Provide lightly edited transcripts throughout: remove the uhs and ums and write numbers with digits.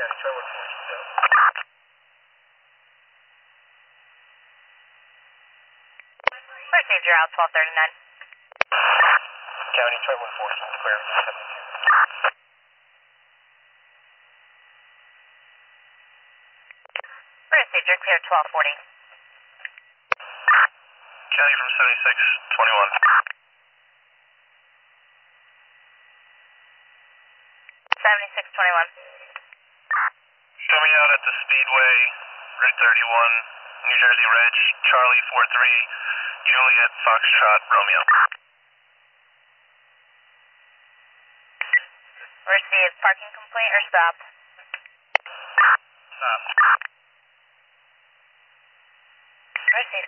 County Terminal 42. Procedure out 1239. County Terminal 14, clear to 72. Procedure clear 1240. County from 7621. 7621. Show me out at the Speedway, Route 31, New Jersey Reg, Charlie 43, Juliet Foxtrot Romeo. Received. Parking complaint or stop? Stop. Received.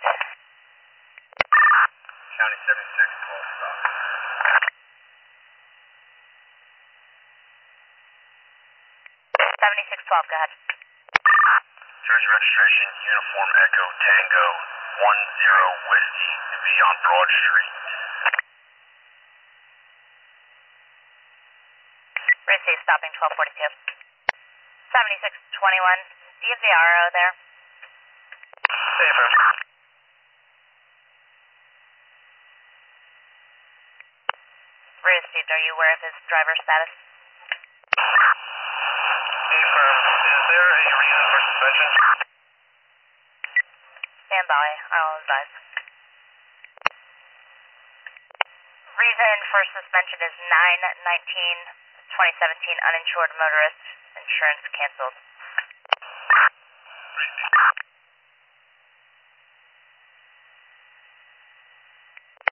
County 7612, stop. 7612, go ahead. Jersey registration, Uniform Echo Tango 10 Whiskey, to be on Broad Street. Received. Stopping 1242. 7621. Do you have the RO there? Safer. Received. Are you aware of his driver status? Affirm. Is there a reason for suspension? Stand by. I'll advise. Reason for suspension is 9/19/2017 uninsured motorist. Insurance canceled.